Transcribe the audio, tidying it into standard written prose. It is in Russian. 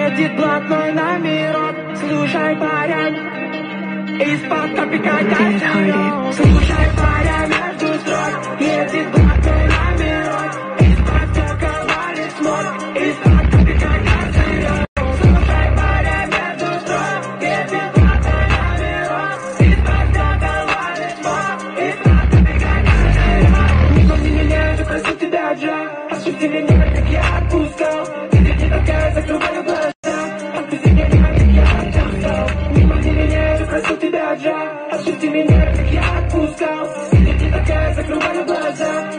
едет блатной номерок. Слушай, парень, из-под топика костерок. Слушай, парень, между строк едет блатной номерок. Из-под тока валит смог, из-под топика костерок. Слушай, парень, между строк едет блатной номерок. Из-под тока валит смог, из-под топика костерок. Не помни меня, я просил тебя, Джа. Отпусти меня, как я отпускал. Ты не такая, закрываю глаза. Отпусти меня, как я отпускал. Не помни меня, я просил тебя, Джа. Отпусти меня, как я отпускал. Ты не такая, закрываю глаза.